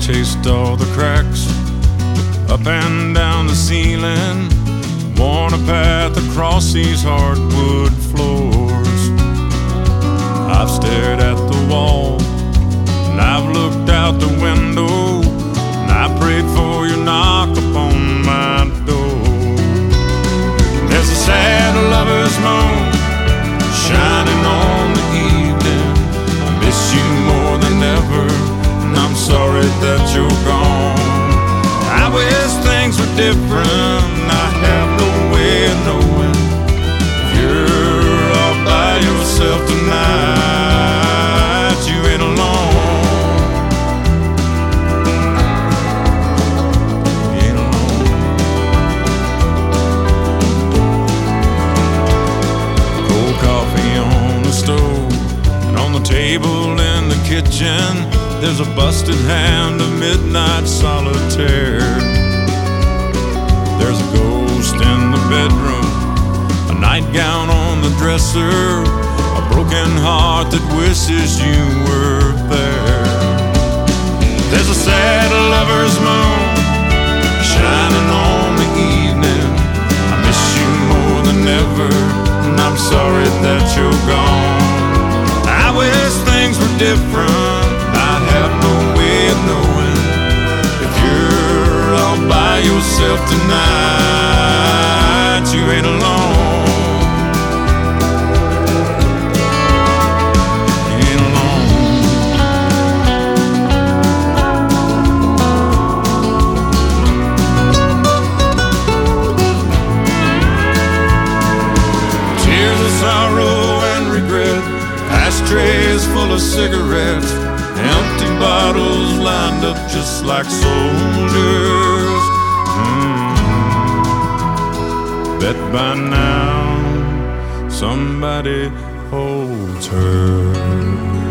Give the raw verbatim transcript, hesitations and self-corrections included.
chased all the cracks up and down the ceiling, worn a path across these hardwood floors. I've stared at the wall, and I've looked out the window, and I prayed for your knock upon my door. There's a sad lover's moon shining on the evening. I miss you more than ever, and I'm sorry that you're gone. I wish things were different. I have no way of knowing if you're all by yourself tonight. You ain't alone. You ain't alone. Cold coffee on the stove, and on the table in the kitchen there's a busted hand of midnight solitaire. There's a ghost in the bedroom, a nightgown on the dresser, a broken heart that wishes you were there. There's a sad lover's moon shining on the evening. I miss you more than ever, and I'm sorry that you're gone. I wish things were different. I have no way of knowing if you're all by yourself tonight. You ain't alone. You ain't alone. Tears of sorrow and regret, ashtrays full of cigarettes, empty bottles lined up just like soldiers. Mm. Bet by now somebody holds her.